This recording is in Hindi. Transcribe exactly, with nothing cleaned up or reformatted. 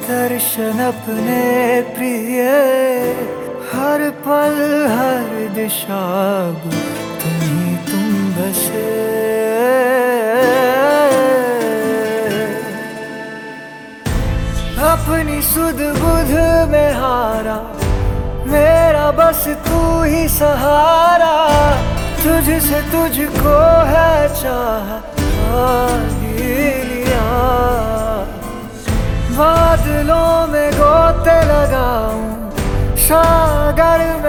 दर्शन अपने प्रिय, हर पल हर दिशा अब तुम ही तुम बसे। अपनी सुध बुध में हारा, मेरा बस तू ही सहारा। तुझसे तुझको है चाह लिया, बादलों में गोते लगाऊं